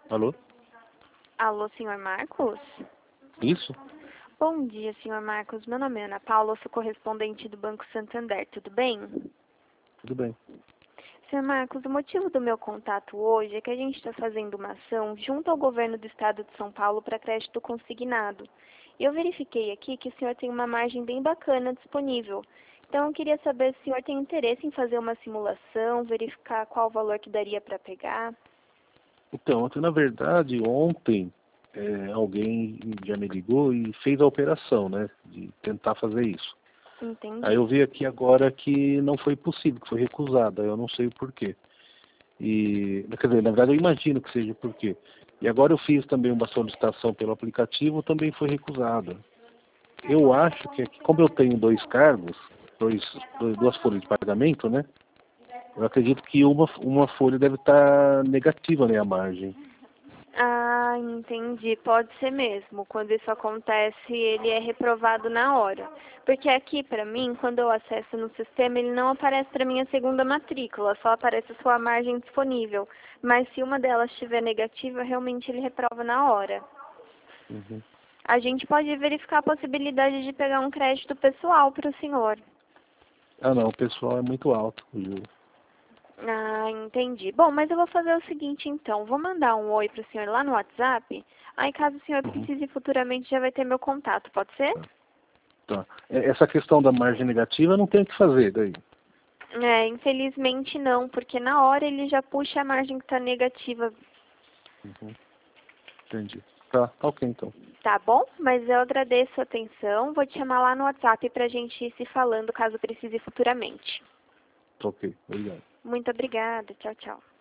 Alô? Alô, senhor Marcos? Isso? Bom dia, senhor Marcos. Meu nome é Ana Paula, eu sou correspondente do Banco Santander, tudo bem? Tudo bem. Senhor Marcos, o motivo do meu contato hoje é que a gente está fazendo uma ação junto ao governo do estado de São Paulo para crédito consignado. E eu verifiquei aqui que o senhor tem uma margem bem bacana disponível. Então, eu queria saber se o senhor tem interesse em fazer uma simulação, verificar qual o valor que daria para pegar. Então, na verdade, ontem alguém já me ligou e fez a operação, né? De tentar fazer isso. Aí Entendi. eu vi aqui agora que não foi possível, que foi recusada. Eu não sei o porquê. Quer dizer, na verdade eu imagino que seja o porquê. E agora eu fiz também uma solicitação pelo aplicativo, também foi recusada. Eu acho que aqui, como eu tenho dois cargos, duas folhas de pagamento, né? Eu acredito que uma folha deve estar negativa, né, a margem. Ah, entendi. Pode ser mesmo. Quando isso acontece, ele é reprovado na hora. Porque aqui, para mim, quando eu acesso no sistema, ele não aparece para mim a segunda matrícula, só aparece a sua margem disponível. Mas se uma delas estiver negativa, realmente ele reprova na hora. Uhum. A gente pode verificar a possibilidade de pegar um crédito pessoal para o senhor. Ah, não, o pessoal é muito alto, o juro. Ah, entendi. Bom, mas eu vou fazer o seguinte então. Vou mandar um oi pro senhor lá no WhatsApp. Aí, caso o senhor Uhum. precise futuramente, já vai ter meu contato, pode ser? Tá. Essa questão da margem negativa não tem o que fazer daí. É, infelizmente não, porque na hora ele já puxa a margem que está negativa, Uhum. Entendi. Tá ok então. tá bom? Mas eu agradeço a atenção. Vou te chamar lá no WhatsApp pra gente ir se falando caso precise futuramente. Tá ok. Obrigado. Muito obrigada. Tchau, tchau.